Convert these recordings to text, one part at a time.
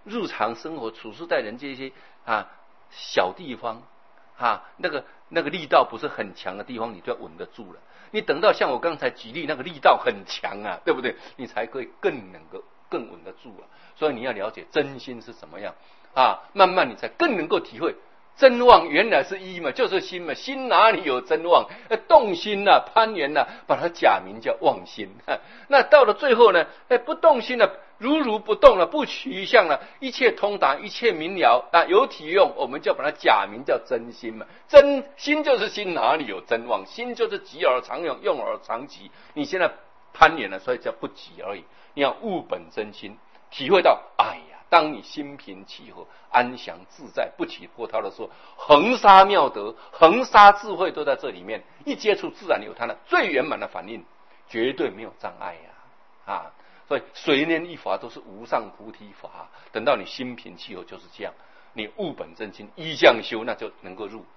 日常生活处事待人这些小地方那个力道不是很强的地方，你就要稳得住了。你等到像我刚才举例那个力道很强对不对？你才可以更稳得住所以你要了解真心是怎么样慢慢你才更能够体会。真妄原来是一嘛，就是心嘛，心哪里有真妄？动心攀缘把它假名叫妄心。那到了最后呢，不动心如不动不取相一切通达，一切明了有体用，我们就把它假名叫真心嘛。真心就是心，哪里有真妄？心就是急而常用，用而常急。你现在攀缘所以叫不急而已。你要悟本真心，体会到当你心平气和、安详自在、不起波涛的时候，恒沙妙德、恒沙智慧都在这里面。一接触，自然有它的最圆满的反应，绝对没有障碍所以随念一法都是无上菩提法。等到你心平气和，就是这样。你悟本真心，依这样修，那就能够入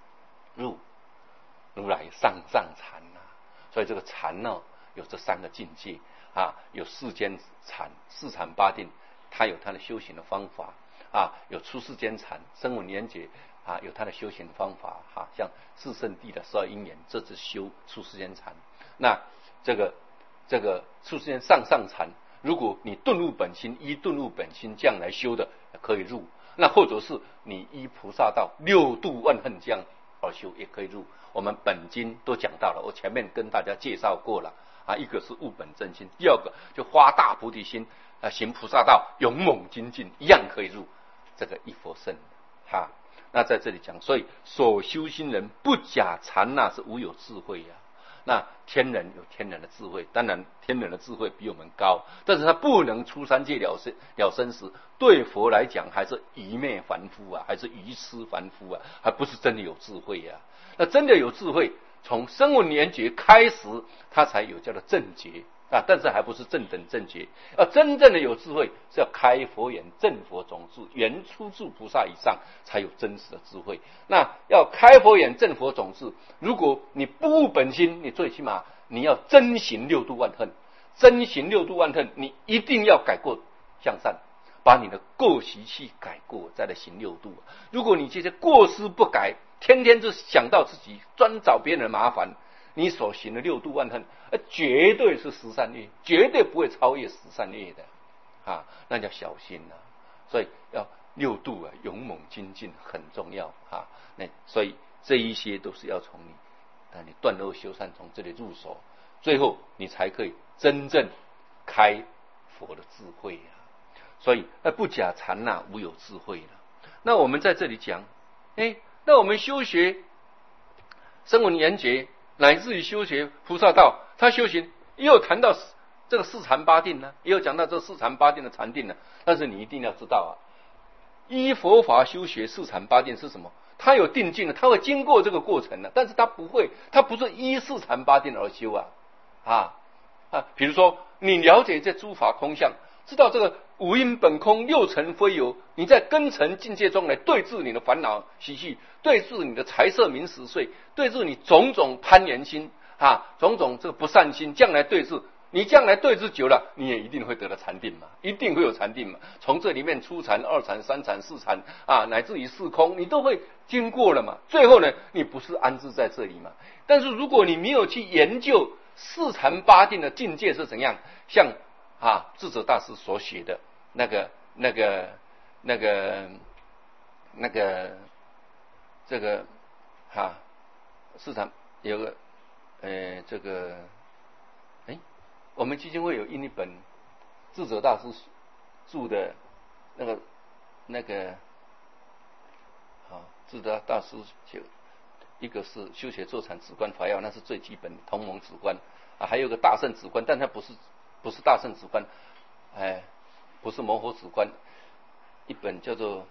如来上禅所以这个禅有这三个境界有世间禅、四禅八定。他有他的修行的方法有出世间禅、声闻缘觉有他的修行的方法像四圣谛的12因缘，这是修出世间禅。那这个出世间上禅，如果你顿悟本心，依顿悟本心这样来修的，可以入。那或者是你依菩萨道六度万恨这样而修，也可以入。我们本经都讲到了，我前面跟大家介绍过了一个是悟本真心，第二个就发大菩提心行菩萨道，勇猛精进，一样可以入这个一佛乘那在这里讲，所以所修心人不假禅是无有智慧那天人有天人的智慧，当然天人的智慧比我们高，但是他不能出三界了生死。对佛来讲，还是愚昧凡夫还是愚痴凡夫还不是真的有智慧那真的有智慧，从声闻缘觉开始，他才有叫做正觉但是还不是正等正觉。要真正的有智慧，是要开佛眼证佛种智，原初住菩萨以上，才有真实的智慧。那要开佛眼证佛种智，如果你不悟本心，你最起码你要真行六度万恨。真行六度万恨，你一定要改过向善，把你的过习气改过，再来行六度。如果你这些过失不改，天天就想到自己，专找别人的麻烦，你所行的六度万恨绝对是十善业，绝对不会超越十善业的那叫小心所以要六度勇猛精进很重要那所以这一些都是要从你断恶修善，从这里入手，最后你才可以真正开佛的智慧所以不假禅无有智慧那我们在这里讲那我们修学声闻缘觉，乃至于修学菩萨道，他修行也有谈到这个四禅八定也有讲到这四禅八定的禅定但是你一定要知道依佛法修学四禅八定是什么？他有定境他会经过这个过程但是他不是依四禅八定而修比如说你了解这诸法空相，知道这个五阴本空，六尘非有，你在根尘境界中来对治你的烦恼习气，对治你的财色名食睡，对治你种种攀缘心种种这个不善心，将来对治，你将来对治久了，你也一定会得到禅定嘛，一定会有禅定嘛。从这里面初禅、二禅、三禅、四禅乃至于四空，你都会经过了嘛。最后呢，你不是安置在这里嘛？但是如果你没有去研究四禅八定的境界是怎样，像智者大师所写的那个这个市场有个我们基金会有印一本智者大师著的智者大师一个是修学坐禅止观法要，那是最基本同盟止观还有个大圣止观，但它不是大圣止观，不是摩诃止观，一本叫做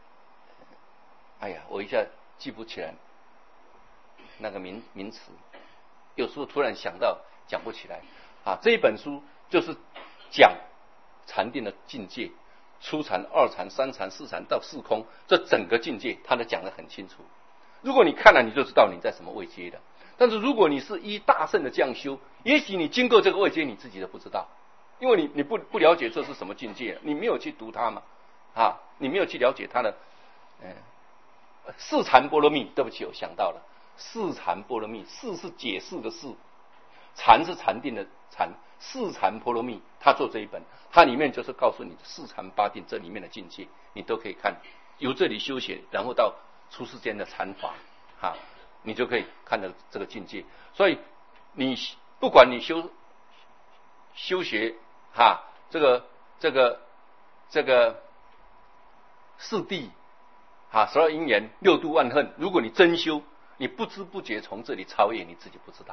我一下记不起来那个名词，有时候突然想到讲不起来这一本书就是讲禅定的境界，初禅、二禅、三禅、四禅到四空，这整个境界他都讲得很清楚。如果你看了，你就知道你在什么位阶的。但是如果你是依大圣的这样修，也许你经过这个位阶，你自己都不知道，因为你不了解这是什么境界，你没有去读它嘛你没有去了解它的四禅波罗蜜。对不起，我想到了，四禅波罗蜜，四是解释的四，禅是禅定的禅，四禅波罗蜜，他做这一本，它里面就是告诉你四禅八定这里面的境界，你都可以看，由这里修学，然后到出世间的禅法，你就可以看到这个境界。所以你不管你修学这个四谛12因缘6度万恨，如果你真修，你不知不觉从这里超越，你自己不知道，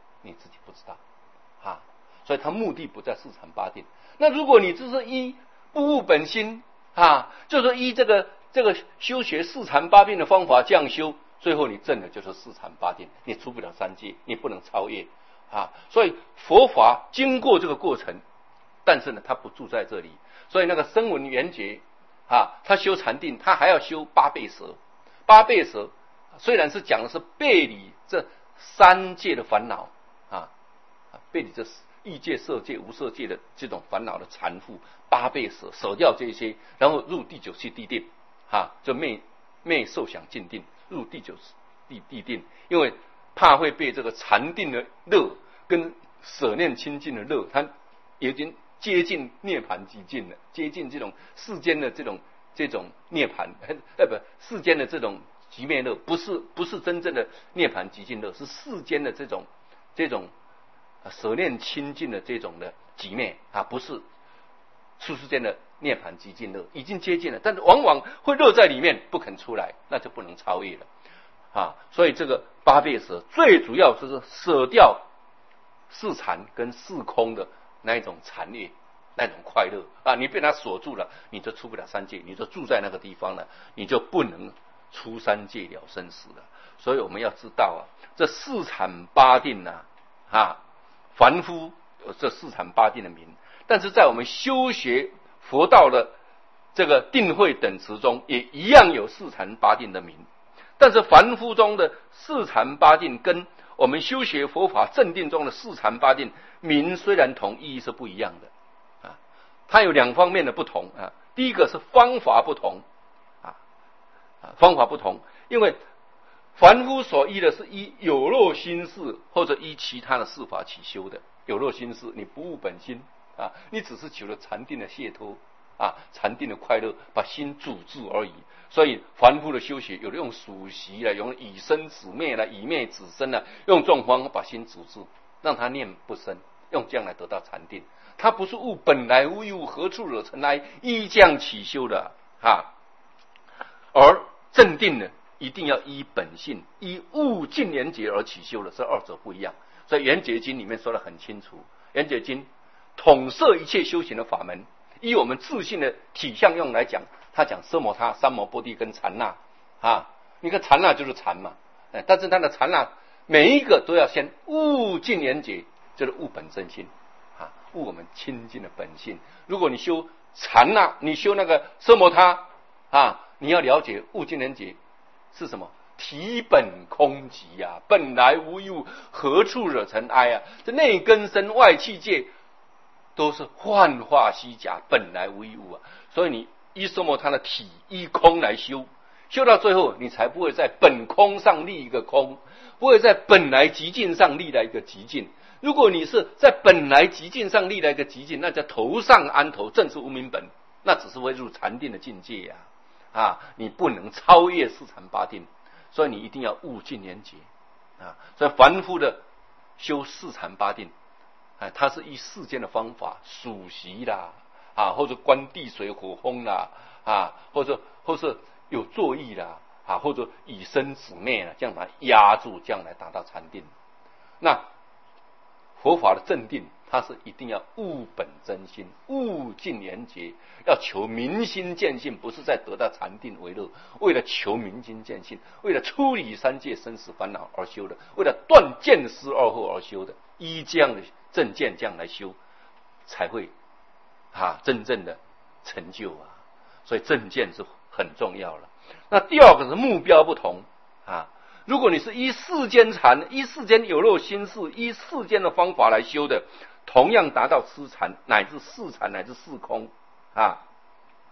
所以他目的不在四禅八定。那如果你只是依不悟本心就是依这个修学四禅八定的方法这样修，最后你证的就是四禅八定，你出不了三界，你不能超越所以佛法经过这个过程，但是呢，他不住在这里。所以那个声闻缘觉他修禅定，他还要修八倍舍。八倍舍虽然是讲的是背离这三界的烦恼背离这欲界、色界、无色界的这种烦恼的缠缚，八倍舍，舍掉这些，然后入第九七地定就灭受想尽定，入第九地定，因为怕会被这个禅定的乐跟舍念清净的乐，它已经接近涅槃极境了，接近这种世间的这种涅槃世间的这种极灭乐，不是真正的涅槃极境乐，是世间的这种舍念清净的这种的极灭不是出世间的涅槃极境乐，已经接近了，但是往往会乐在里面不肯出来，那就不能超越了所以这个八倍舍最主要就是舍掉四禅跟四空的那一种禅悦，那种快乐你被它锁住了，你就出不了三界，你就住在那个地方了，你就不能出三界了生死了。所以我们要知道这四禅八定凡夫有这四禅八定的名，但是在我们修学佛道的这个定慧等持中，也一样有四禅八定的名。但是凡夫中的四禅八定跟我们修学佛法正定中的四禅八定名虽然同，意义是不一样的它有两方面的不同第一个是方法不同方法不同，因为凡夫所依的是依有漏心事或者依其他的事法起修的。有漏心事，你不悟本心你只是求了禅定的解脱禅定的快乐，把心阻住而已。所以凡夫的修学，有的用数息用以生止灭以灭止生用这种方法把心阻住，让他念不生，用这样来得到禅定。他不是悟本来无一物，何处惹尘埃，依这样起修的而正定呢，一定要依本性，依悟尽缘觉而起修的，这二者不一样。所以缘觉经里面说得很清楚，缘觉经统摄一切修行的法门。以我们自信的体相用来讲，他讲奢摩他、三摩波帝跟禅那你看禅那就是禅嘛但是他的禅那每一个都要先悟尽缘觉，就是悟本真心悟我们清净的本性。如果你修禅那，你修那个奢摩他你要了解悟尽缘觉是什么？体本空寂本来无一物，何处惹尘埃这内根身外气界都是幻化虚假，本来无一物所以你依奢摩他的体依空来修，修到最后你才不会在本空上立一个空，不会在本来极境上立来一个极境。如果你是在本来极境上立来一个极境，那叫头上安头，正是无明本，那只是会入禅定的境界你不能超越四禅八定。所以你一定要悟尽缘觉所以凡夫的修四禅八定他是依世间的方法数息或者观地水火风或者有作意或者以身止灭这样来压住，这样来达到禅定。那佛法的正定，它是一定要悟本真心，悟尽缘觉，要求明心见性，不是在得到禅定为乐，为了求明心见性，为了出离三界生死烦恼而修的，为了断见思二惑而修的，依这样的正见这样来修，才会真正的成就所以正见是很重要了。那第二个是目标不同如果你是依世间禅、依世间有漏心事、依世间的方法来修的，同样达到痴禅乃至四禅乃至四空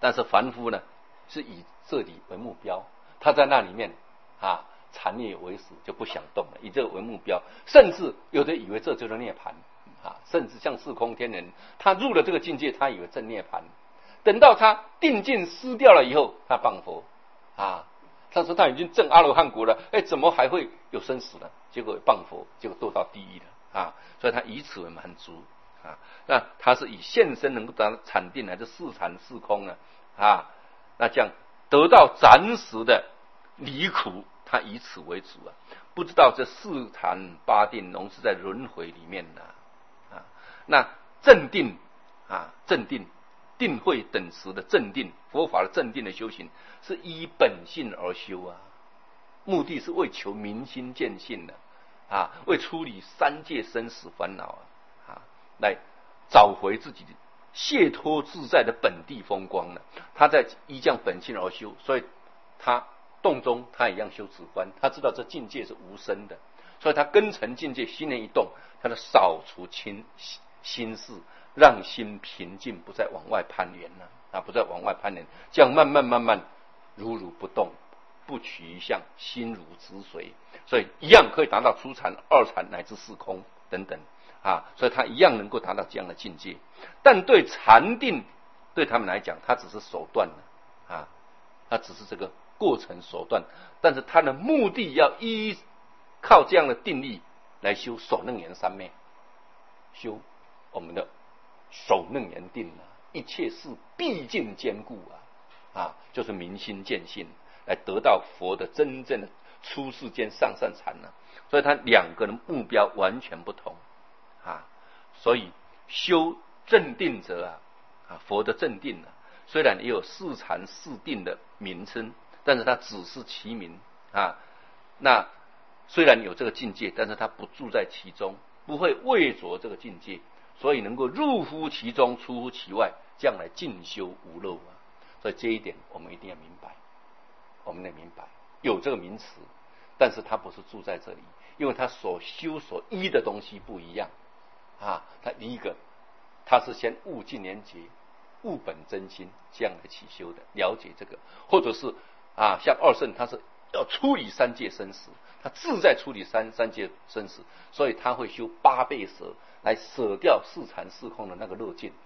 但是凡夫呢是以这里为目标，他在那里面禅业为始，就不想动了，以这个为目标，甚至有的以为这就是涅槃甚至像四空天人，他入了这个境界，他以为正涅槃，等到他定境失掉了以后，他谤佛他说他已经证阿罗汉果了，怎么还会有生死呢？结果谤佛，结果堕到地狱了所以他以此为满足那他是以现身能够达到禅定还是四禅四空呢那这样得到暂时的离苦，他以此为主不知道这四禅八定拢是在轮回里面那正定正定定慧等时的正定，佛法的正定的修行是依本性而修目的是为求明心见性的为处理三界生死烦恼来找回自己解脱自在的本地风光他在依这样本性而修，所以他动中他一样修止观，他知道这境界是无生的，所以他根尘境界心念一动，他就扫除心事，让心平静，不再往外攀缘不再往外攀缘，这样慢慢如如不动，不取一相，心如止水，所以一样可以达到初禅、二禅乃至四空等等所以他一样能够达到这样的境界。但对禅定对他们来讲，它只是手段它只是这个过程手段，但是他的目的要依靠这样的定力来修首楞严三昧，修我们的首楞严定一切事毕竟坚固就是明心见性，来得到佛的真正的出世间上善禅所以他两个的目标完全不同所以修正定者佛的正定虽然也有四禅四定的名称，但是它只是其名那虽然有这个境界，但是它不住在其中，不会畏着这个境界，所以能够入乎其中，出乎其外，这样来进修无漏所以这一点我们一定要明白，我们得明白有这个名词，但是它不是住在这里，因为它所修所依的东西不一样他第一个他是先悟尽年劫，悟本真心，这样来起修的，了解这个，或者是像二圣他是要处理三界生死，他自在处理三界生死，所以他会修八倍舍来舍掉四禅四空的那个乐境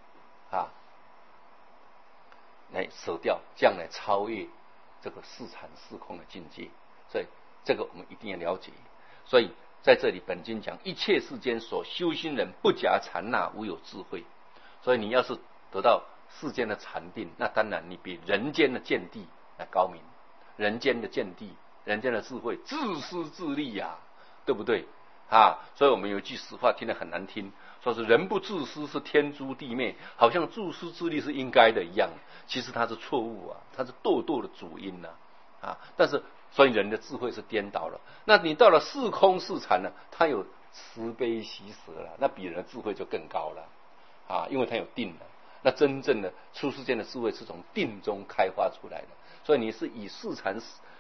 来舍掉，这样来超越这个四禅四空的境界，所以这个我们一定要了解。所以在这里本经讲，一切世间所修心人不假禅那，无有智慧。所以你要是得到世间的禅定，那当然你比人间的见地来高明，人间的见地，人间的智慧，自私自利对不对所以我们有句实话听得很难听，说是人不自私是天诛地灭，好像自私自利是应该的一样，其实它是错误它是堕堕的主因但是所以人的智慧是颠倒了。那你到了四空四禅他有慈悲喜舍那比人的智慧就更高了因为他有定了。那真正的出世间的智慧是从定中开发出来的，所以你是以四禅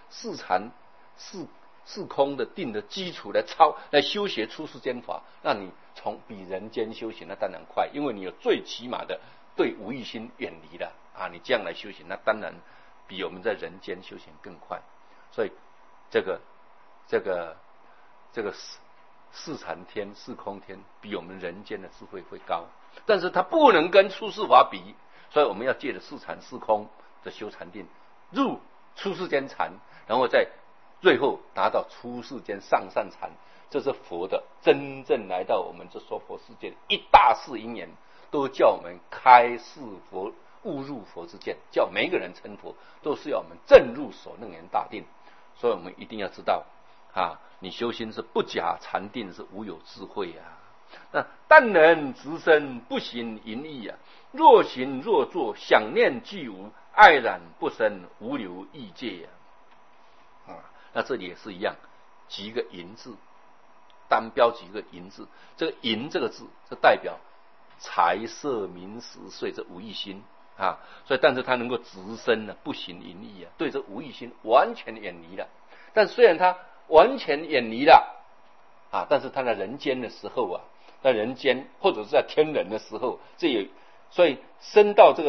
四空的定的基础来修学出世间法，那你从比人间修行那当然快，因为你有最起码的对无欲心远离了你这样来修行，那当然比我们在人间修行更快。所以这个四禅天四空天比我们人间的智慧会高，但是它不能跟出世法比，所以我们要借着四禅四空的修禅定，入出世间禅，然后再最后达到出世间上善禅，这是佛的真正来到我们这娑婆世界的一大事因缘，都叫我们开示佛，悟入佛之见，叫每个人成佛，都是要我们正入首楞严大定。所以我们一定要知道你修心是不假禅定，是无有智慧那但能直身不行淫逸若行若作，想念俱无，爱染不生，无留意界那这里也是一样，几个淫字，单标几个淫字，这个淫这个字是代表财色名食睡这五欲心所以但是他能够直身不行淫逸对这五欲心完全远离了。但虽然他完全远离了但是他在人间的时候在人间或者是在天人的时候，所以升到这个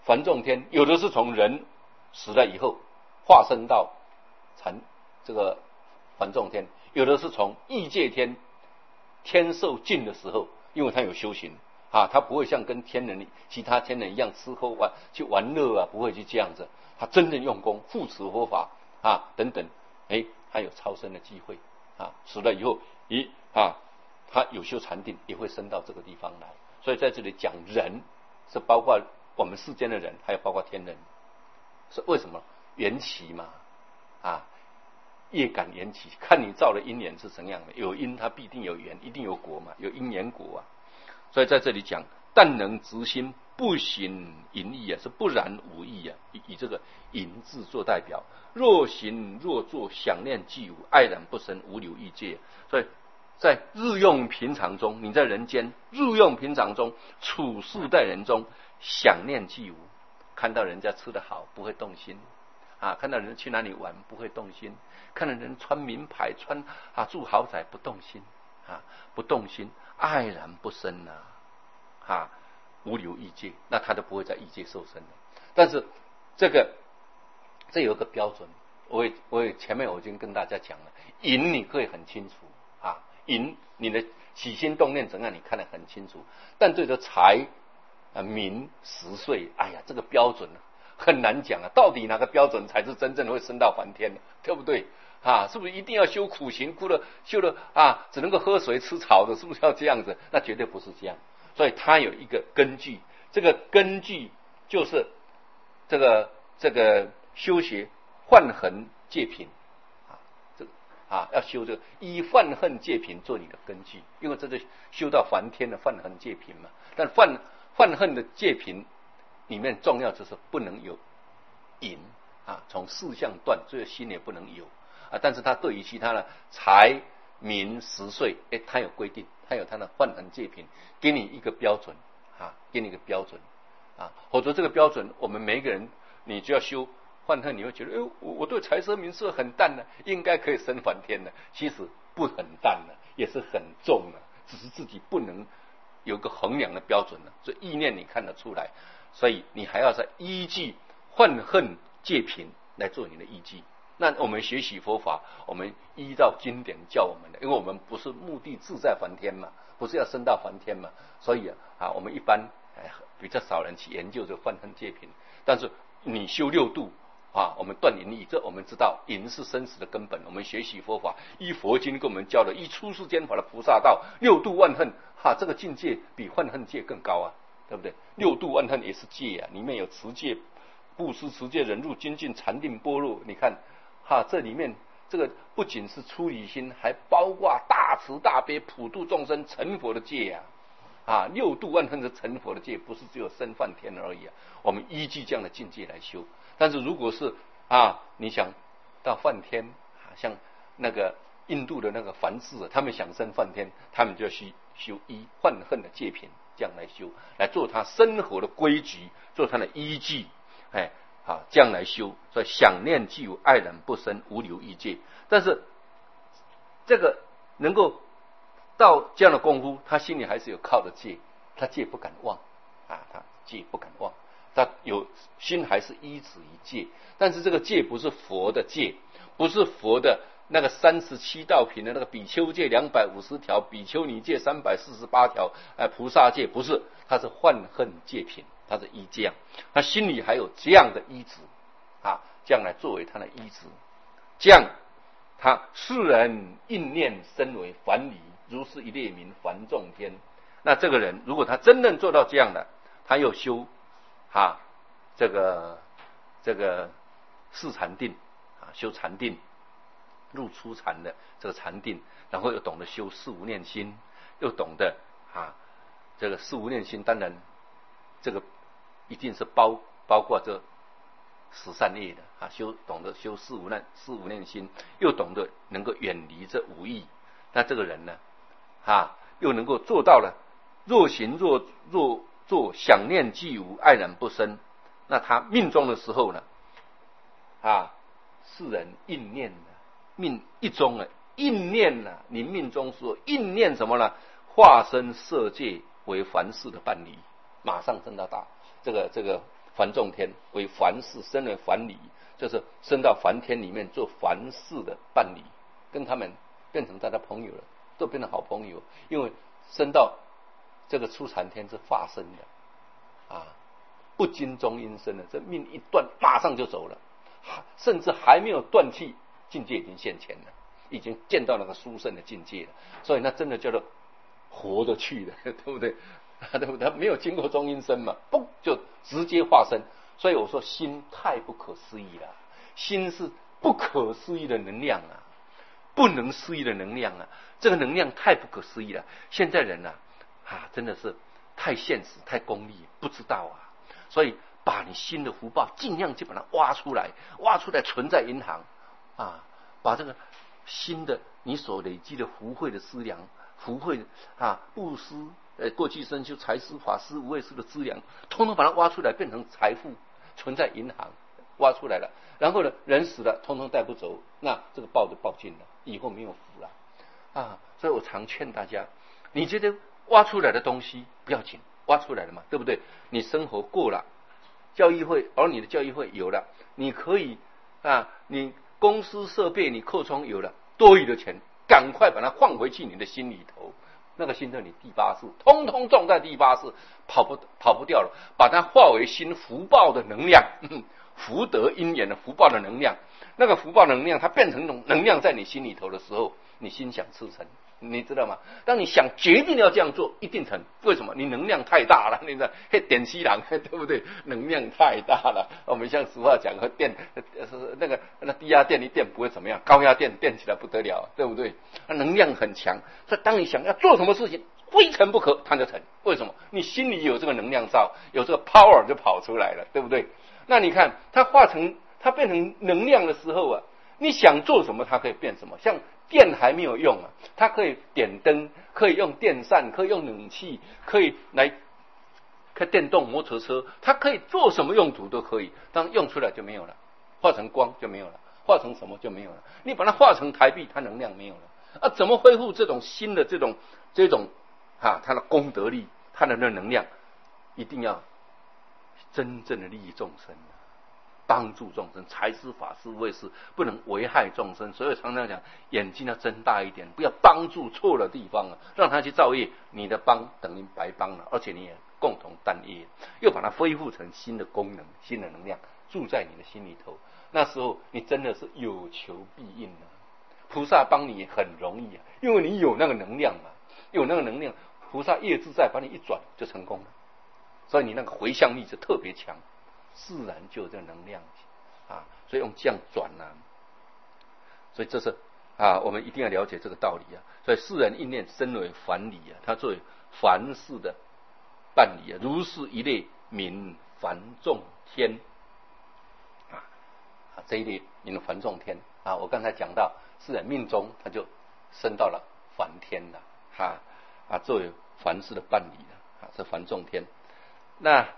梵众天，有的是从人死了以后化身到这个梵众天，有的是从异界天天寿尽的时候，因为他有修行啊，他不会像跟其他天人一样吃喝去玩乐啊，不会去这样子，他真正用功护持佛法啊等等，还有超生的机会啊，死了以后他有修禅定也会升到这个地方来。所以在这里讲人是包括我们世间的人，还有包括天人，是为什么？缘起嘛，业感缘起，看你造的因缘是怎样的，有因它必定有缘，一定有果嘛，有因缘果啊。所以在这里讲，但能直心，不行淫意啊，是不染无意啊，以这个淫字做代表。若行若坐，想念既无，爱染不生，无留意界。所以在日用平常中，你在人间日用平常中处事待人中，想念既无，看到人家吃得好不会动心看到人去哪里玩不会动心，看到人穿名牌住豪宅不动心不动心，爱染不生无留意界，那他都不会在意界受生的。但是这有一个标准，前面我已经跟大家讲了，淫你可以很清楚淫你的起心动念怎样你看得很清楚，但对着财名食睡，这个标准很难讲到底哪个标准才是真正的会升到梵天的，对不对是不是一定要修苦行，修了只能够喝水吃草的，是不是要这样子？那绝对不是这样。所以它有一个根据，这个根据就是这个修学幻恨戒品要修这个以幻恨戒品做你的根据，因为这是修到梵天的幻恨戒品嘛。但幻恨的戒品里面重要就是不能有淫从四相断，这个心也不能有但是他对于其他的财名食睡他有规定，他有他的幻恨戒品，给你一个标准给你一个标准否则这个标准我们每一个人你就要修幻恨，你会觉得我对财色名色很淡应该可以升梵天的，其实不很淡也是很重只是自己不能有个衡量的标准所以意念你看得出来，所以你还要再依据幻恨戒品来做你的依据。那我们学习佛法，我们依照经典教我们的，因为我们不是目的志在梵天嘛，不是要升到梵天嘛，所以我们一般比较少人去研究这个幻恨戒品。但是你修六度我们断淫意，这我们知道淫是生死的根本。我们学习佛法，依佛经跟我们教的，依出世间法的菩萨道，六度万恨这个境界比幻恨戒更高对不对？六度万恨也是戒里面有持戒、布施、持戒、忍辱、精进、禅定、般若。你看这里面这个不仅是出离心，还包括大慈大悲、普度众生、成佛的戒六度万恨是成佛的戒，不是只有升梵天而已我们依据这样的境界来修。但是如果是你想到梵天像那个印度的那个梵志他们想升梵天，他们就要修依幻恨的戒品，这样来修，来做他生活的规矩，做他的依据这样来修。所以想念既有，爱染不生，无留意界。但是这个能够到这样的功夫，他心里还是有靠的戒，他戒不敢忘他戒不敢忘，他有心还是依止于戒。但是这个戒不是佛的戒，不是佛的那个37道品的那个比丘戒250条，比丘尼戒348条，菩萨戒不是，它是幻恨戒品，它是依这样，他心里还有这样的依止这样来作为他的依止，这样他世人应念身为梵理，如是一列名梵众天。那这个人如果他真正做到这样的，他又修这个四禅定修禅定，入出禅的这个禅定，然后又懂得修四无念心，又懂得这个四无念心，当然这个一定是包括这十善业的懂得修四无念心，又懂得能够远离这五欲。那这个人呢又能够做到了若行若坐，想念既无，爱染不生。那他命中的时候呢世人应念命一中应念你命中说应念什么呢？化身色界为凡世的伴侣，马上升到这个梵众天为梵事，升为梵理，就是升到梵天里面做梵事的伴侣，跟他们变成大家朋友了，都变成好朋友。因为升到这个初禅天是化身的啊，不经中阴身的，这命一断马上就走了，甚至还没有断气，境界已经现前了，已经见到那个殊胜的境界了。所以那真的叫做活着去了，对不对？对不对？他没有经过中阴身嘛，嘣就直接化身。所以我说心太不可思议了，心是不可思议的能量啊，不能思议的能量啊，这个能量太不可思议了。现在人真的是太现实太功利，不知道啊。所以把你心的福报尽量去把它挖出来存在银行啊，把这个心的你所累积的福慧的资粮，福慧布施过去生修财施法施无畏施的资粮，通通把它挖出来变成财富，存在银行，挖出来了。然后呢，人死了，通通带不走，那这个报就报尽了，以后没有福了所以我常劝大家，你觉得挖出来的东西不要紧，挖出来了嘛，对不对？你生活过了，教育费儿女的教育费有了，你可以你公司设备你扩充有了，多余的钱赶快把它放回去你的心里头，那个心在你第八识，通通种在第八识，跑不掉了，把它化为新福报的能量，福德因缘的福报的能量。那个福报能量它变成一种能量在你心里头的时候，你心想事成，你知道吗？当你想决定要这样做，一定成。为什么？你能量太大了，你知道？点西郎，对不对？能量太大了。我们像俗话讲，电那低压电一电不会怎么样，高压电电起来不得了，对不对？能量很强。所以当你想要做什么事情，非成不可，它就成。为什么？你心里有这个能量罩，有这个 power 就跑出来了，对不对？那你看它变成能量的时候你想做什么它可以变什么。像电还没有用它可以点灯，可以用电扇，可以用冷气，可以电动摩托车，它可以做什么用途都可以，当用出来就没有了，化成光就没有了，化成什么就没有了。你把它化成台币，它能量没有了怎么恢复这种新的这种它的功德力，它的能量？一定要真正的利益众生，帮助众生，财施法施无畏施，不能危害众生。所以常常讲，眼睛要睁大一点，不要帮助错了地方让他去造业，你的帮等于白帮了，而且你也共同担业，又把它恢复成新的功能、新的能量，住在你的心里头。那时候你真的是有求必应菩萨帮你很容易因为你有那个能量有那个能量，菩萨业自在把你一转就成功了。所以你那个回向力就特别强，自然就有这个能量所以用这样转所以这是我们一定要了解这个道理所以世人应念身为梵理他作为梵事的伴侣如是一类名梵众天这一类名梵众天我刚才讲到世人命中他就升到了梵天了作为梵事的伴侣这梵众天。那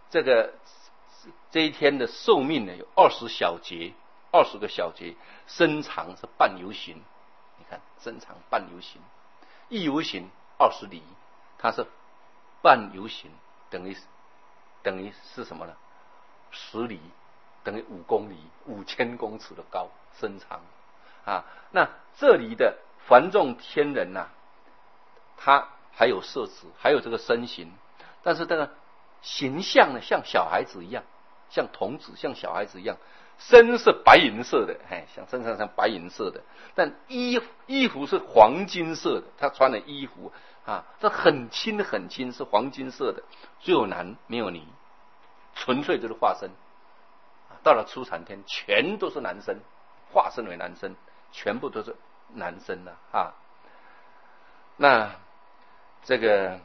这一天的寿命呢，有20小节，20个小节，身长是半游行。你看，身长半游行，一游行20里，它是半游行，等于是什么呢？10里等于5公里，5000公尺的高身长那这里的梵众天人他还有色持，还有这个身形，但是这个形象呢，像小孩子一样，像童子，像小孩子一样，身是白银色的，像身上像白银色的，但衣服是黄金色的，他穿的衣服这很轻很轻，是黄金色的，只有男没有女，纯粹就是化身。到了初禅天，全都是男生，化身为男生，全部都是男生那这个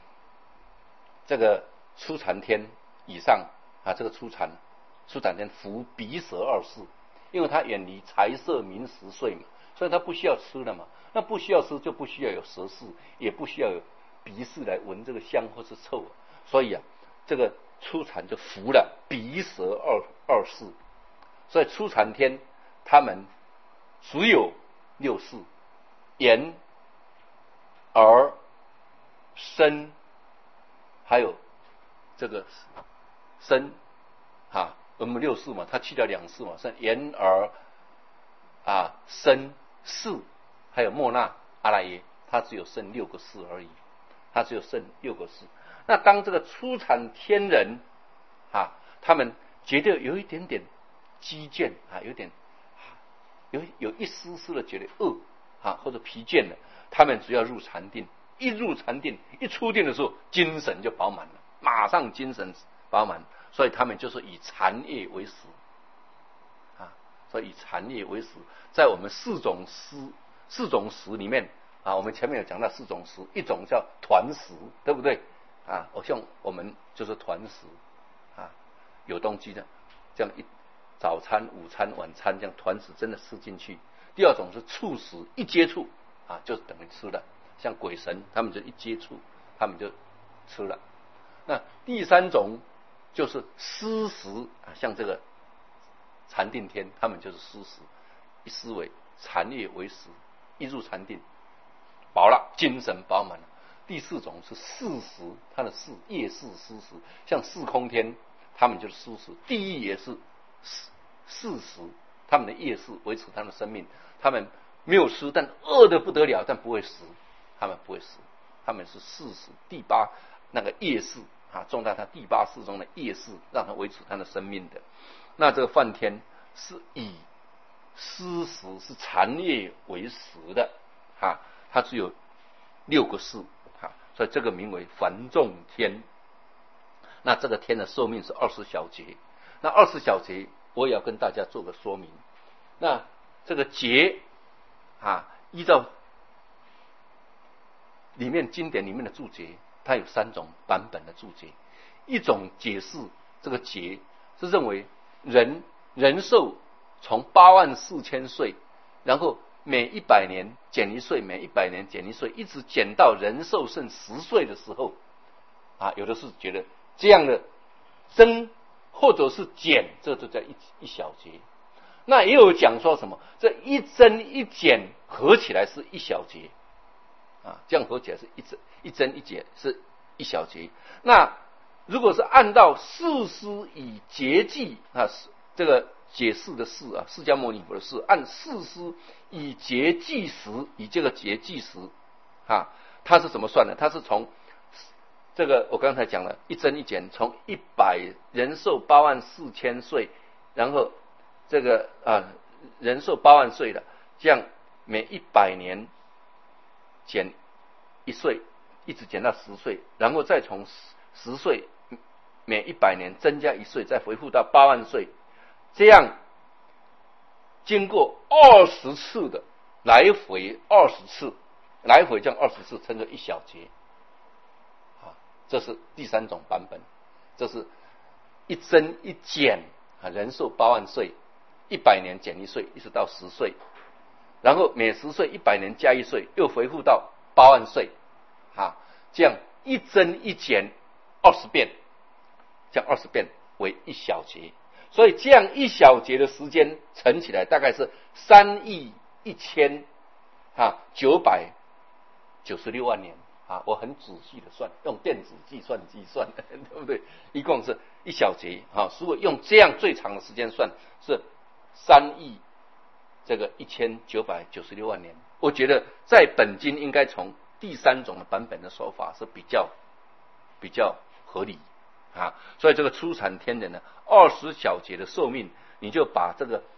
初禅天以上这个初禅天服鼻舌2识，因为他远离财色名食睡嘛，所以他不需要吃了嘛。那不需要吃就不需要有舌识，也不需要有鼻识来闻这个香或是臭所以这个初禅就服了鼻舌二识。所以初禅天他们只有6识：眼、耳、身，还有这个身我们六世嘛，他去掉2世嘛，是言而生世，还有莫那阿赖耶，他只有剩6个世而已，他只有剩6个世。那当这个初禅天人他们觉得有一点点积倦有点有一丝丝的觉得饿或者疲倦了，他们只要入禅定，一入禅定一出定的时候，精神就饱满了，马上精神饱满，所以他们就是以禅业为食所以以禅业为食，在我们四种食里面我们前面有讲到4种食，一种叫团食，对不对像我们就是团食有东西的，这样早餐、午餐、晚餐这样团食真的吃进去。第二种是触食，一接触就等于吃了，像鬼神他们就一接触他们就吃了。那第3种就是施食像这个禅定天他们就是施食，一思维禅业为食，一入禅定饱了，精神饱满了。第4种是事食，它的事业事施食，像四空天他们就是施食，地狱也是事食，他们的业事维持他们的生命，他们没有吃，但饿得不得了，但不会死，他们不会死，他们是事食，第8那个业事种在他第8世中的业事，让他维持他的生命的。那这个梵天是以施食，是禅业为食的它只有6个世所以这个名为梵众天。那这个天的寿命是20小节，那20小节我也要跟大家做个说明。那这个节依照里面经典里面的注解，它有3种版本的注解。一种解释这个节是认为人寿从84000岁，然后每100年减1岁，每100年减1岁，一直减到人寿剩10岁的时候有的是觉得这样的增或者是减，这就叫一小节。那也有讲说什么这一增一减合起来是1小节这样合起来是一增一减是1小节。那如果是按照事师以节计这个解释的释释迦牟尼佛的释，按事师以节计时，以这个节计时它是怎么算的？它是从这个我刚才讲了一增一减，从100人寿84000岁，然后这个人寿8万岁了，这样每100年减1岁，一直减到10岁，然后再从10岁每100年增加1岁，再回复到8万岁，这样经过20次的来回，20次来回这样20次称作1小节这是第3种版本。这是一增一减人寿8万岁，100年减1岁，一直到10岁，然后每10岁100年加1岁，又回复到8万岁这样一增一减20遍，这样20遍为1小节。所以这样1小节的时间乘起来大概是3.1996万年我很仔细的算，用电子计算机算的，对不对？一共是1小节如果用这样最长的时间算是3.1996万年。我觉得在本经应该从第3种的版本的说法是比较合理所以这个初禅天人呢，20小节的寿命，你就把这个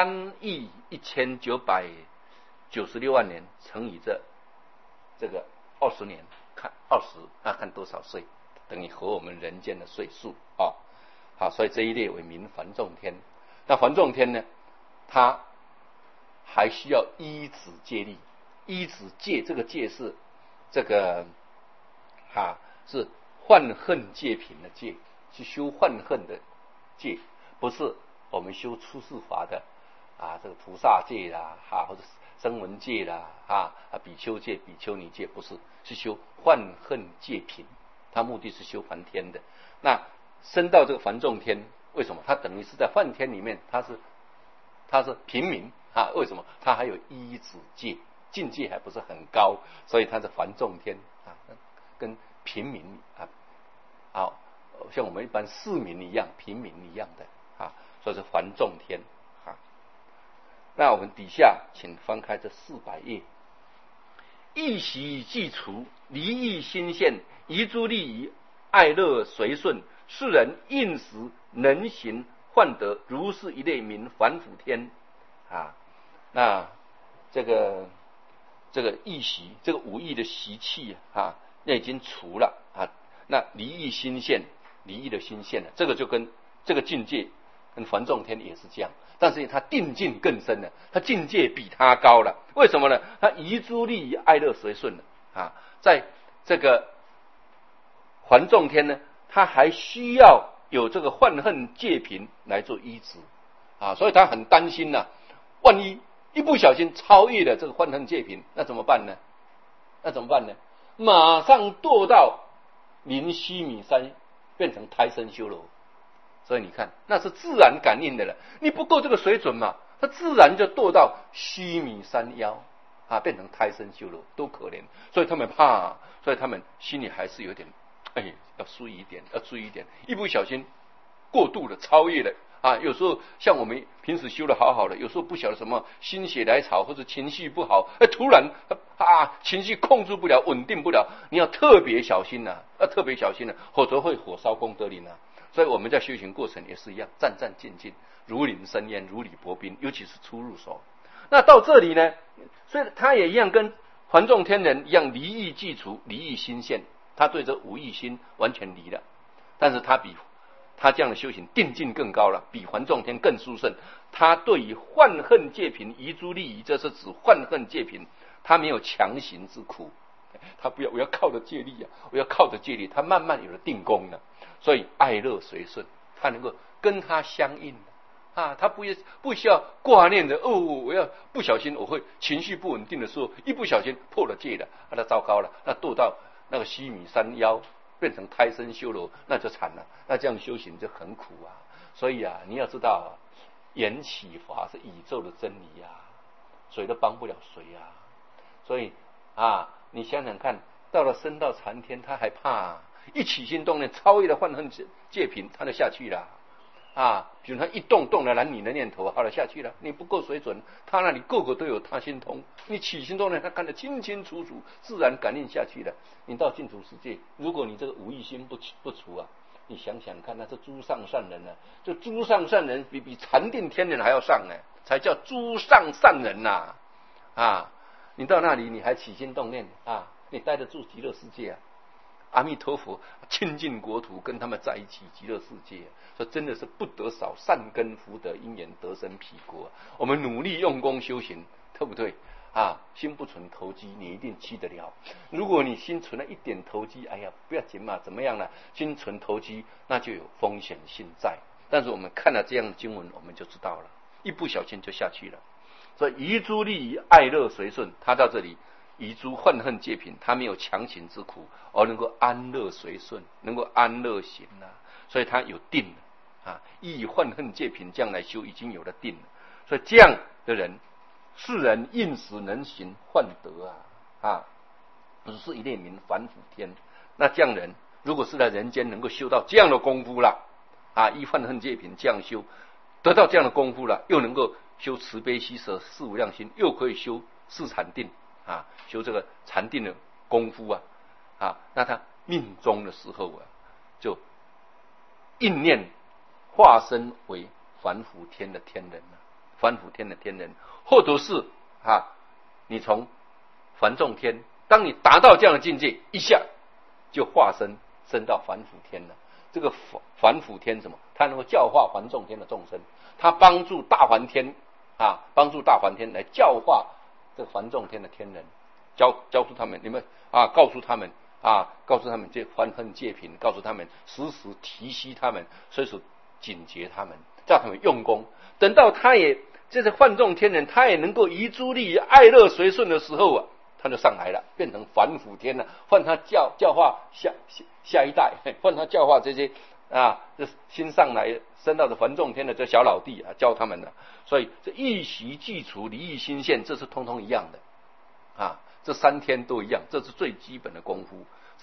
3.1996万年乘以这个20年，看20看多少岁，等于和我们人间的岁数所以这一列为名梵众天。那梵众天呢，它还需要依止戒力，依止戒，这个戒是这个是患恨戒品的戒，是修患恨的戒，不是我们修出世法的这个菩萨戒啦或者声闻戒啦比丘戒、比丘尼戒，不是，是修患恨戒品，它目的是修梵天的。那升到这个梵众天，为什么？它等于是在梵天里面，它是平民为什么？它还有依止戒，境界还不是很高，所以它是梵众天跟平民像我们一般市民一样、平民一样的啊，所以是还众天啊。那我们底下请翻开这400页，义习既除，离异心现，遗诸利益，爱乐随顺，世人应时能行患得，如是一类名反腐天啊。那这个义习，这个无义的习气啊，那已经除了啊。那离异心现，离异的心现了，这个就跟这个境界跟还众天也是这样，但是他定境更深了，他境界比他高了。为什么呢？他遗诸利益，爱乐随顺了啊。在这个还众天呢，他还需要有这个患恨戒品来做依止啊，所以他很担心呐，万一一不小心超越了这个患恨戒品，那怎么办呢？马上堕到临须弥山，变成胎生修罗。所以你看，那是自然感应的了，你不够这个水准嘛，他自然就堕到须弥山腰啊，变成胎生修罗，多可怜。所以他们怕，所以他们心里还是有点，要注意一点，一不小心过度的超越了啊。有时候像我们平时修的好好的，有时候不晓得什么心血来潮或者情绪不好，突然情绪控制不了，稳定不了，你要特别小心呐，否则会火烧功德林啊。所以我们在修行过程也是一样，战战兢兢，如临深渊，如履薄冰，尤其是初入手。那到这里呢，所以他也一样跟还众天人一样，离异既除，离异心现，他对这无异心完全离了，但是他比他这样的修行定境更高了，比还众天更殊胜。他对于患恨戒品遗诸利益，这是指患恨戒品，他没有强行之苦，他不要我要靠着戒力他慢慢有了定功了。所以爱乐随顺，他能够跟他相应啊，他不需要挂念着我要不小心我会情绪不稳定的时候，一不小心破了戒了，那糟糕了，那堕到那个须弥山腰，变成胎生修罗，那就惨了，那这样修行就很苦啊。所以你要知道，缘起法是宇宙的真理啊，谁都帮不了谁啊。所以你想想看，到了升到禅天，他还怕一起心动念超越了患恨戒品，他就下去了比如他一动了男女的念头，好了下去了，你不够水准，他那里个个都有他心通，你起心动念他看得清清楚楚，自然感应下去了。你到净土世界，如果你这个无意心不除你想想看，那是诸上善人这诸上善人比禅定天人还要上才叫诸上善人你到那里你还起心动念你待得住极乐世界阿弥陀佛亲近国土，跟他们在一起极乐世界，所以真的是不得少善根福德因缘得生彼国。我们努力用功修行，对不对心不存投机，你一定去得了。如果你心存了一点投机，不要紧嘛，怎么样呢？心存投机，那就有风险性在。但是我们看了这样的经文，我们就知道了，一不小心就下去了。所以遗诸利益，爱乐随顺，他到这里遗诸患恨戒品，他没有强行之苦，而能够安乐随顺，能够安乐行所以他有定以患恨戒品这样来修，已经有了定了。所以这样的人，世人应时能行患得不是一类名反腐天。那这样人如果是在人间能够修到这样的功夫了以患恨戒品这样修，得到这样的功夫了，又能够修慈悲喜舍四无量心，又可以修四禅定修这个禅定的功夫那他命中的时候就应念化身为反腐天的天人反腐天的天人，或者是你从还众天，当你达到这样的境界，一下就化身升到反腐天了。这个反腐天什么？他能够教化还众天的众生，他帮助大还天来教化这个还众天的天人，教出他们，你们告诉他们这还恨戒品，告诉他们时时提息他们，随时警觉他们，叫他们用功。等到他也这是还众天人，他也能够遗诸利益，爱乐随顺的时候他就上来了，变成反腐天了，换他教化下一代，换他教化这些这新上来升到的还众天的这小老弟教他们了。所以这义习既除，离异心现，这是通通一样的这3天都一样，这是最基本的功夫。只是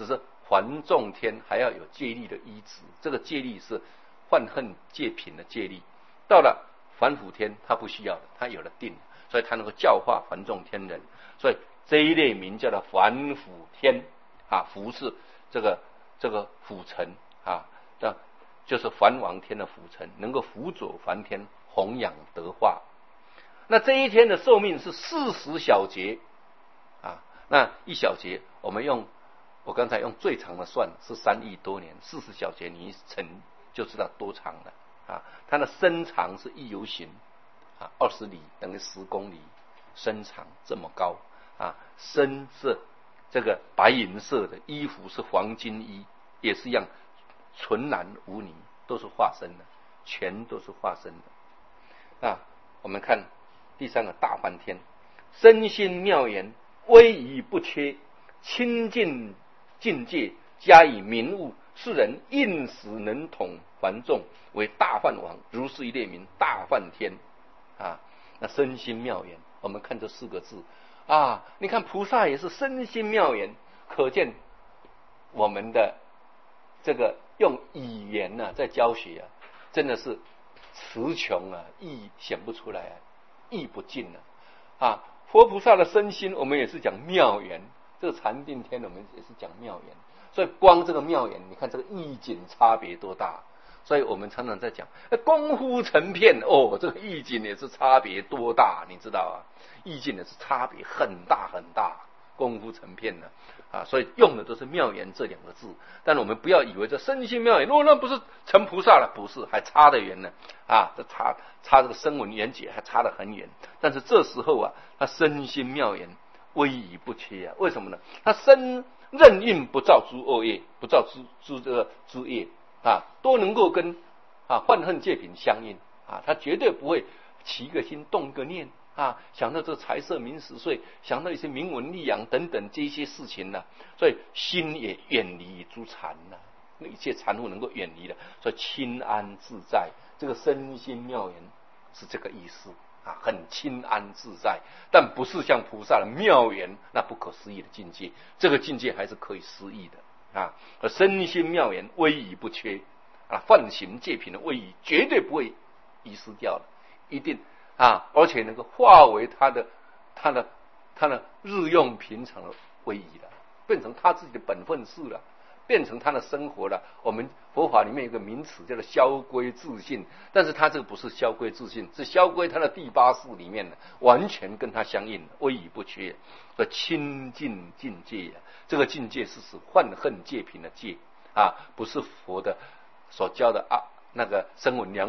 还众天还要有戒律的依止，这个戒律是患恨戒品的戒律。到了还福天，他不需要了，他有了定，所以他能够教化还众天人。所以这一类名叫做还福天啊，福是这个辅臣啊，这就是梵王天的辅臣，能够辅佐梵天弘扬德化。那这一天的寿命是40小节啊，那一小节我刚才用最长的算是3亿多年，40小节你一乘就知道多长了啊。它的身长是1由旬啊，20里等于10公里，身长这么高啊。身是这个白银色的，衣服是黄金衣，也是一样纯然无泥，都是化身的，全都是化身的啊。我们看第3个大梵天，身心妙言，威仪不缺，清净境界，加以明悟，世人应时能统梵众，为大梵王，如是一列名大梵天啊。那身心妙言，我们看这4个字啊，你看菩萨也是身心妙言，可见我们的这个用语言在教学真的是词穷意显不出来意不尽啊。佛菩萨的身心，我们也是讲妙言，这个禅定天我们也是讲妙言，所以光这个妙言，你看这个意境差别多大。所以我们常常在讲功夫成片这个意境也是差别多大，你知道意境也是差别很大很大，功夫成片所以用的都是妙言这2个字。但是我们不要以为这身心妙言那不是成菩萨了，不是，还差得远呢这差这个声闻缘觉还差得很远。但是这时候他身心妙言，威仪不缺为什么呢？他身任运不造诸恶业，不造诸业都能够跟患恨戒品相应他绝对不会起一个心动个念想到这财色名食睡，想到一些名闻利养等等这些事情所以心也远离诸禅一切禅物能够远离了，所以清安自在。这个身心妙言是这个意思很清安自在，但不是像菩萨的妙言那不可思议的境界，这个境界还是可以思议的而身心妙言，威仪不缺梵行戒品的威仪绝对不会遗失掉的，一定而且能够化为他的日用平常的威仪了，变成他自己的本分事了，变成他的生活了。我们佛法里面有个名词叫做消归自性，但是他这个不是消归自性，是消归他的第8识里面完全跟他相应，威仪不缺的清净境界这个境界是指患恨戒品的戒不是佛的所教的那个声闻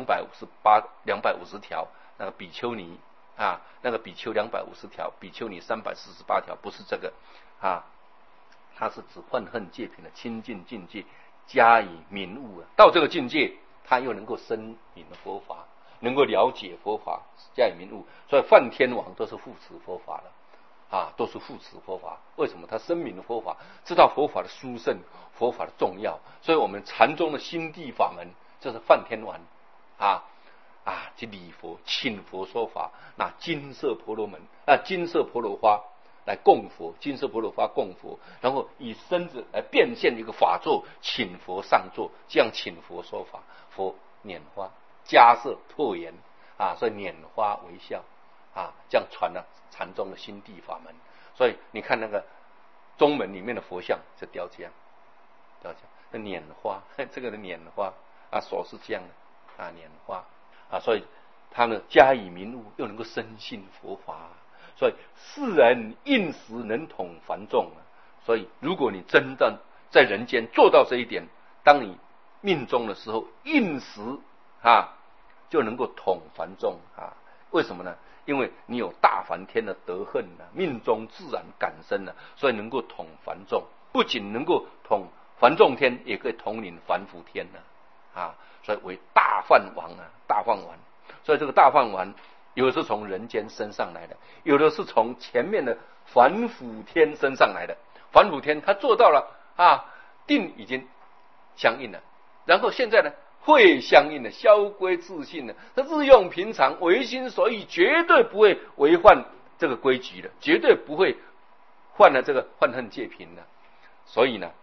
250条，那个比丘尼那个比丘250条，比丘尼348条，不是这个它是指患恨戒品的清净境界，加以明悟到这个境界，他又能够深明佛法，能够了解佛法，加以明悟。所以梵天王都是护持佛法的都是护持佛法。为什么？他深明佛法，知道佛法的殊胜，佛法的重要。所以我们禅宗的心地法门就是梵天王去礼佛，请佛说法，拿金色婆罗门金色婆罗花来供佛，金色婆罗花供佛，然后以身子来变现一个法座，请佛上座，这样请佛说法，佛拈花迦叶破颜所以拈花微笑这样传了禅宗的心地法门。所以你看那个宗门里面的佛像是雕这样，那拈花这个的拈花手是这样的拈花所以他呢加以明悟，又能够深信佛法，所以世人应时能统梵众所以如果你真正在人间做到这一点，当你命中的时候，应时就能够统梵众为什么呢？因为你有大梵天的德恨命中自然感生所以能够统梵众，不仅能够统梵众天，也可以统领梵福天所以为大梵王大梵王。所以这个大梵王有的是从人间升上来的，有的是从前面的梵福天升上来的。梵福天他做到了定已经相应了，然后现在呢会相应的消归自性的，他日用平常唯心所欲，绝对不会违犯这个规矩的，绝对不会犯了这个患恨戒品的。所以呢，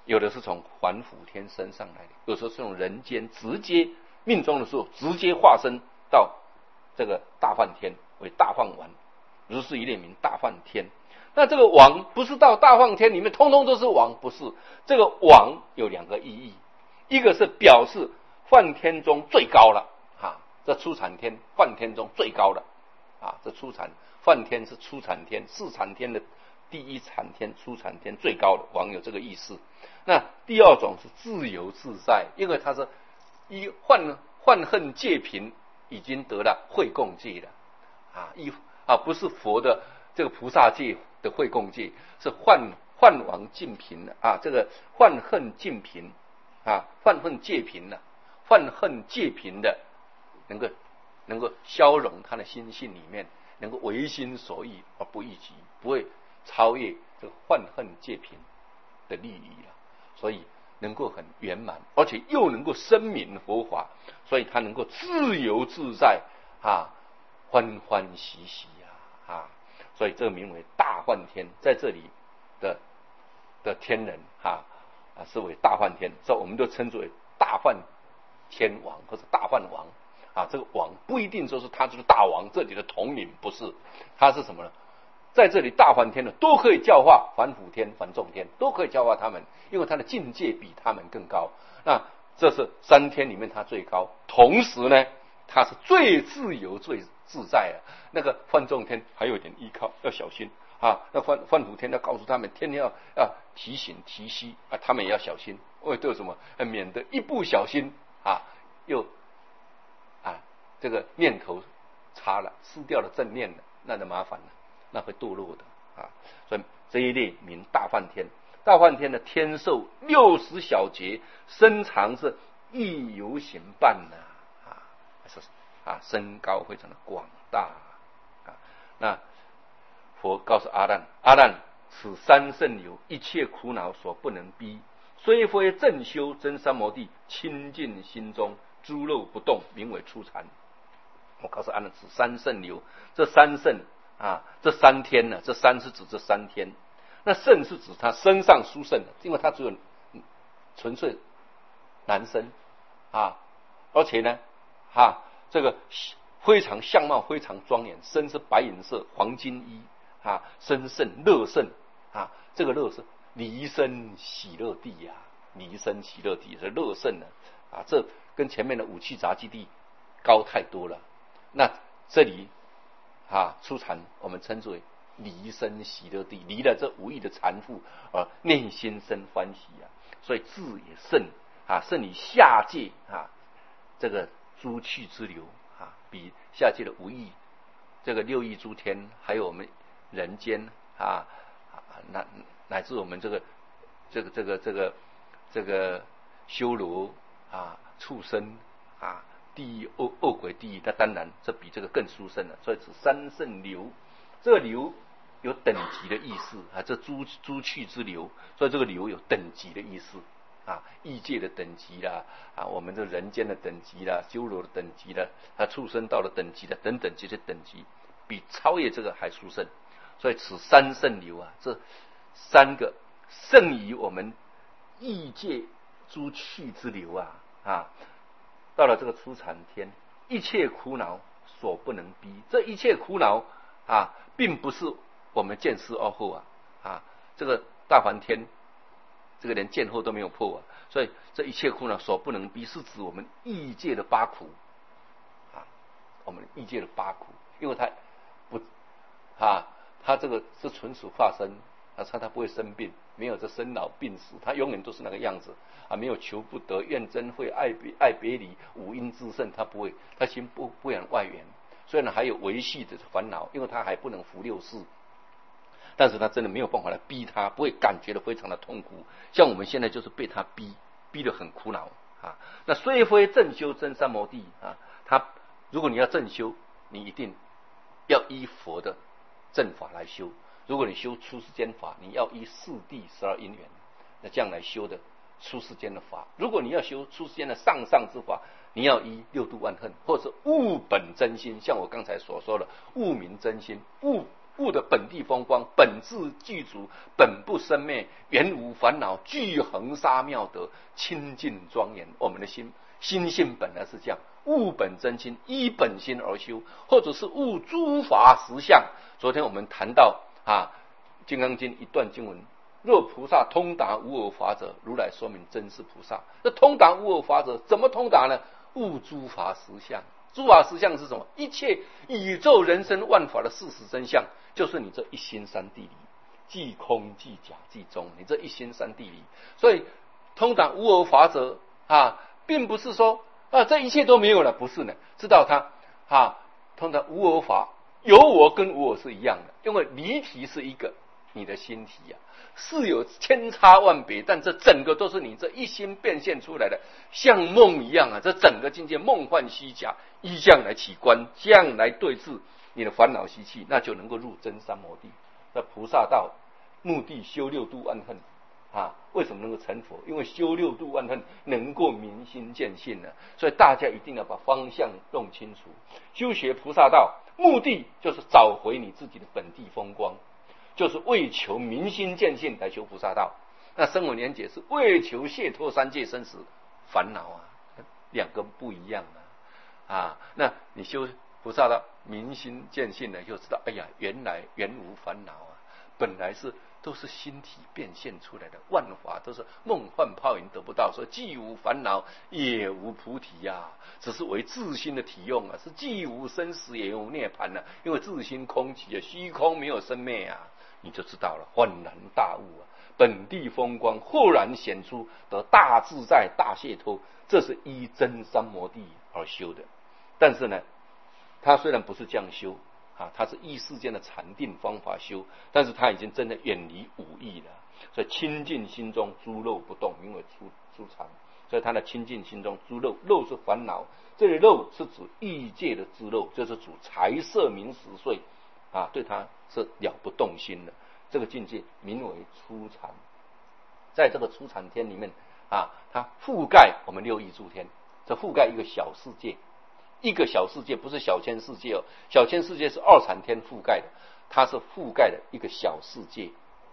有的是从还福天升上来的，有时候是从人间直接命中的时候直接化身到这个大梵天为大梵王，如是一列名大梵天。那这个王不是到大梵天里面通通都是王，不是，这个王有2个意义，一个是表示梵天中最高了啊，这出产天梵天中最高了啊，这出产梵天是出产天4产天的第1产天，出产天最高的王有这个意思。那第2种是自由自在，因为他是一患恨戒品已经得了慧共戒了不是佛的这个菩萨戒的慧共戒，是患王净贫了啊，这个患恨净贫啊，患恨戒贫了，患恨戒贫的能够消融他的心性里面，能够唯心所欲而不逾矩，不会超越这个患恨戒贫的利益了，所以能够很圆满，而且又能够声明佛法，所以他能够自由自在欢欢喜喜所以这个名为大梵天，在这里的天人是为大梵天，所以我们都称之为大梵天王或者大梵王这个王不一定说是他就是大王，这里的统领不是，他是什么呢？在这里大梵天的都可以教化还福天、还众天，都可以教化他们，因为他的境界比他们更高。那这是3天里面他最高，同时呢，他是最自由、最自在的。那个还众天还有点依靠，要小心那还福天要告诉他们，天天要提醒提息他们也要小心，为对什么？免得一不小心又这个念头差了，失掉了正念了，那就麻烦了，那会堕落的所以这一类名大梵天。大梵天的天寿60小节，身长是1由行半身高非常的广大那佛告诉阿难，此3圣流一切苦恼所不能逼，虽非正修真三摩地，清净心中诸漏不动，名为初禅。我告诉阿难，此3圣流，这3圣这3天呢，这3是指这3天，那圣是指他身上殊胜的，因为他只有纯粹男生而且呢这个非常相貌非常庄严，身是白银色黄金衣身胜乐胜这个乐是离生喜乐地离生喜乐地是乐胜的这跟前面的五趣杂居地高太多了。那这里初禅我们称之为离生喜乐地，离了这无意的缠缚而内心生欢喜所以智也胜胜于下界这个诸趣之流比下界的无意这个6亿诸天，还有我们人间乃至我们这个修罗畜生地狱恶鬼地狱，那当然这比这个更殊胜了。所以是3圣流，这个流有等级的意思这诸趣之流，所以这个流有等级的意思异界的等级啦我们这人间的等级啦，修罗的等级啦畜生道的等级啦等等这些等级，比超越这个还殊胜。所以此3圣流这3个胜于我们异界诸趣之流到了这个初禅天，一切苦恼所不能逼。这一切苦恼并不是我们见思而后这个大梵天这个连见后都没有破所以这一切苦恼所不能逼，是指我们异界的8苦我们异界的8苦，因为他不他这个是纯属化身他不会生病，没有这生老病死，他永远都是那个样子没有求不得、怨憎会、爱别离、五阴炽盛，他不会，他心不染外缘。虽然还有维系的烦恼，因为他还不能服6世，但是他真的没有办法来逼他，不会感觉的非常的痛苦。像我们现在就是被他逼得很苦恼那虽非正修真三摩地他如果你要正修，你一定要依佛的正法来修。如果你修出世间法，你要依四谛12因缘，那这样来修的出世间的法。如果你要修出世间的上之法，你要依六度万恨，或者悟本真心，像我刚才所说的悟明真心，悟物的本地风光，本自具足，本不生灭，原无烦恼，具恒沙妙德，清净庄严。我们的心性本来是这样，物本真心，依本心而修，或者是悟诸法实相。昨天我们谈到《金刚经》一段经文，若菩萨通达无我法者，如来说明真是菩萨。这通达无我法者怎么通达呢？悟诸法实相。诸法实相是什么？一切宇宙人生万法的事实真相，就是你这一心三谛里，即空即假即中，你这一心三谛里。所以通达无我法者并不是说这一切都没有了，不是呢。知道它通达无我法，有我跟无我是一样的，因为离体是一个，你的心体是有千差万别，但这整个都是你这一心变现出来的，像梦一样这整个境界梦幻虚假，依这样来起观，这样来对治你的烦恼习气，那就能够入真三摩地。那菩萨道目的修六度万恨为什么能够成佛？因为修六度万恨能够明心见性呢。所以大家一定要把方向弄清楚。修学菩萨道目的就是找回你自己的本地风光，就是为求明心见性来修菩萨道。那声闻缘觉是为求解脱三界生死烦恼两个不一样那你修菩萨道明心见性呢，就知道原来原无烦恼本来都是心体变现出来的，万法都是梦幻泡影得不到，所以既无烦恼也无菩提只是为自心的体用是既无生死也无涅槃因为自心空寂虚空没有生灭你就知道了，恍然大悟本地风光豁然显出，得大自在大解脱，这是依真三摩地而修的。但是呢，他虽然不是这样修他是依世间的禅定方法修，但是他已经真的远离五欲了，所以清净心中诸漏不动，名为出禅。所以他的清净心中诸漏是烦恼，这里漏是指欲界的诸漏，就是指财色名食睡对他是了不动心的。这个境界名为初禅。在这个初禅天里面它覆盖我们六亿诸天，这覆盖一个小世界，一个小世界不是小千世界小千世界是二禅天覆盖的，它是覆盖的一个小世界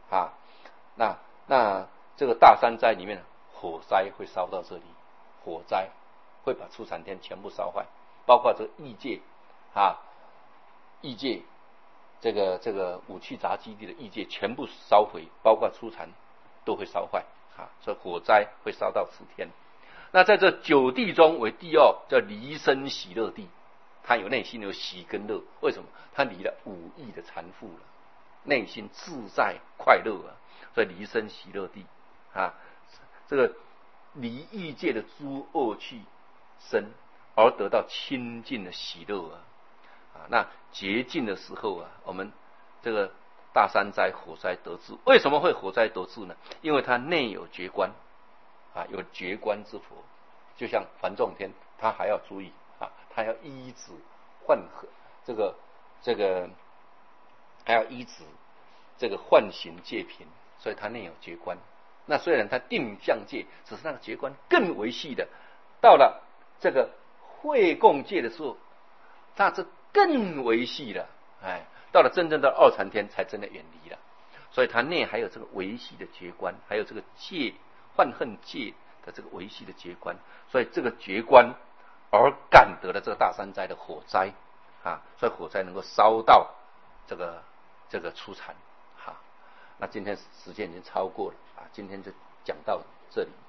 那这个大山灾里面火灾会烧到这里，火灾会把初禅天全部烧坏，包括这个异界异界这个武器杂基地的异界全部烧毁，包括初禅都会烧坏所以火灾会烧到此天。那在这九地中为第二，叫离生喜乐地，他有内心有喜跟乐，为什么？他离了五欲的缠缚了，内心自在快乐所以离生喜乐地这个离欲界的诸恶趣生，而得到清净的喜乐那洁净的时候我们这个大山灾火灾得志。为什么会火灾得志呢？因为他内有觉观有觉观之佛，就像梵众天，他还要注意他要依止换合这个还要依止这个幻行界品，所以他内有觉观。那虽然他定相界，只是那个觉观更维系的，到了这个会供界的时候，他是更维系了到了真正的二禅天才真的远离了。所以他内还有这个维系的觉观，还有这个界幻恨界的这个维系的觉观，所以这个觉观而感得了这个大山灾的火灾所以火灾能够烧到这个初禅那今天时间已经超过了今天就讲到这里。